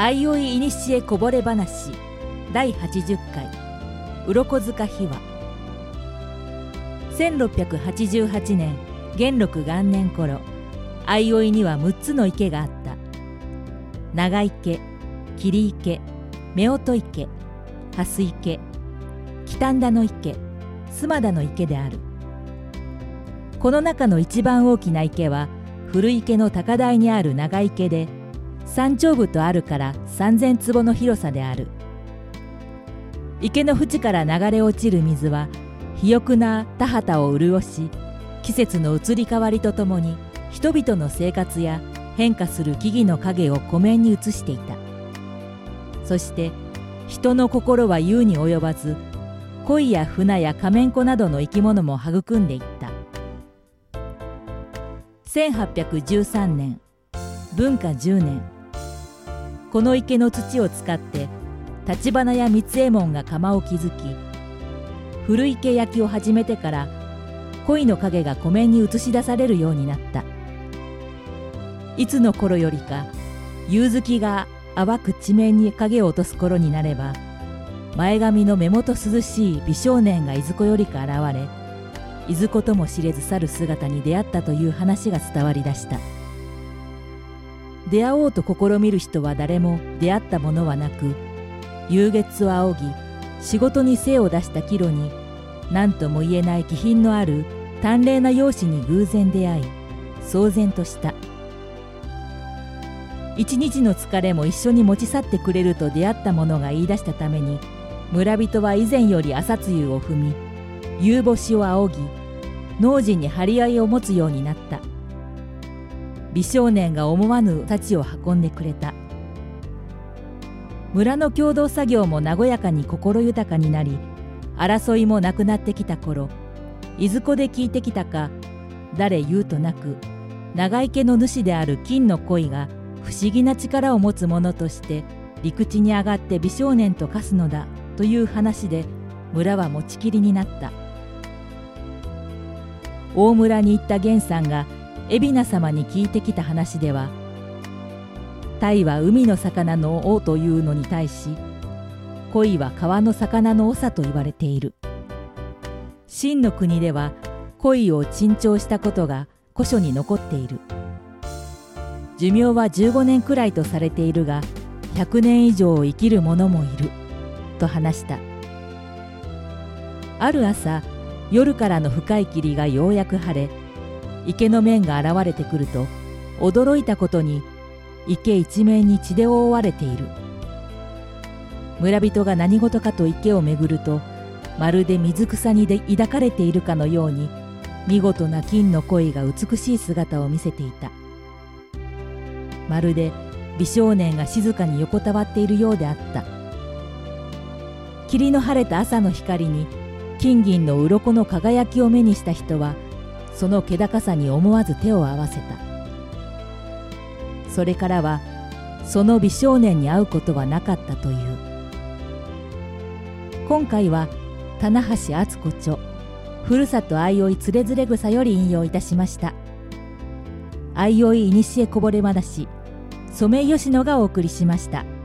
相生いにしえこぼれ話第80回鱗塚秘話。1688年元禄元年頃、相生には6つの池があった。長池、桐池、夫婦池、蓮池、北田の池、須磨田の池である。この中の一番大きな池は古池の高台にある長池で、山頂部とあるから3000坪の広さである。池の縁から流れ落ちる水は肥沃な田畑を潤し、季節の移り変わりとともに人々の生活や変化する木々の影を湖面に映していた。そして人の心は言うに及ばず、鯉や船やカメンコなどの生き物も育んでいった。1813年文化10年、この池の土を使って橘屋三右衛門が窯を築き、古池焼きを始めてから鯉の影が湖面に映し出されるようになった。いつの頃よりか夕月が淡く地面に影を落とす頃になれば、前髪の目元涼しい美少年がいずこよりか現れ、いずことも知れず去る姿に出会ったという話が伝わり出した。出会おうと試みる人は誰も出会ったものはなく、夕月を仰ぎ仕事に精を出した帰路に、何とも言えない気品のある淡麗な容姿に偶然出会い、騒然とした。一日の疲れも一緒に持ち去ってくれると出会った者が言い出したために、村人は以前より朝露を踏み、夕星を仰ぎ、農人に張り合いを持つようになった。美少年が思わぬ幸を運んでくれた。村の共同作業も和やかに心豊かになり、争いもなくなってきた頃、いずこで聞いてきたか、誰言うとなく、長池の主である金の鯉が不思議な力を持つ者として陸地に上がって美少年と化すのだという話で、村は持ちきりになった。大村に行った源さんが海老名様に聞いてきた話では、鯛は海の魚の王というのに対し、鯉は川の魚の長と言われている。秦の国では鯉を珍重したことが古書に残っている。寿命は15年くらいとされているが、100年以上生きる者もいると話した。ある朝、夜からの深い霧がようやく晴れ、池の面が現れてくると、驚いたことに池一面に血で覆われている。村人が何事かと池を巡ると、まるで水草に抱かれているかのように、見事な金の鯉が美しい姿を見せていた。まるで美少年が静かに横たわっているようであった。霧の晴れた朝の光に金銀の鱗の輝きを目にした人は、その気高さに思わず手を合わせた。それからはその美少年に会うことはなかったという。今回は棚橋敦子著ふるさと相生つれづれ草より引用いたしました。相生いにしえこぼれ話、染井佳乃がお送りしました。